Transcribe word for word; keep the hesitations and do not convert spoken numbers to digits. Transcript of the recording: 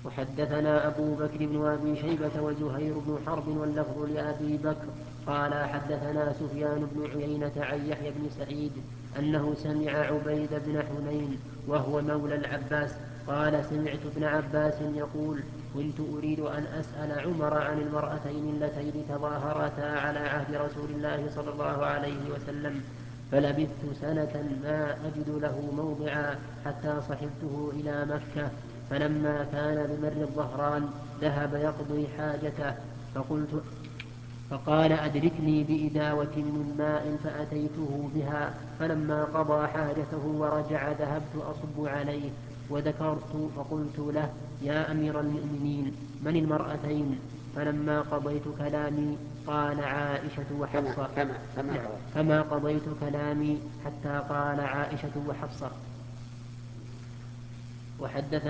وحدثنا أبو بكر بن أبي شيبة وزهير بن حرب واللفظ لأبي بكر قال حدثنا سفيان بن عيينة عن يحيى بن سعيد أنه سمع عبيد بن حنين وهو مولى العباس قال سمعت ابن عباس يقول كنت أريد أن أسأل عمر عن المرأتين اللتين تظاهرتا على عهد رسول الله صلى الله عليه وسلم فلبثت سنة ما أجد له موضعا حتى صحبته إلى مكة فلما كان بمر الظهران ذهب يقضي حاجته فقلت فقال أدركني بإداوة من ماء فأتيته بها فلما قضى حاجته ورجع ذهبت أصب عليه وذكرت فقلت له يا أمير المؤمنين من المرأتين فلما قضيت كلامي قال عائشة وحفصة كما كما نعم فما قضيت كلامي حتى قال عائشة وحفصة. وحدث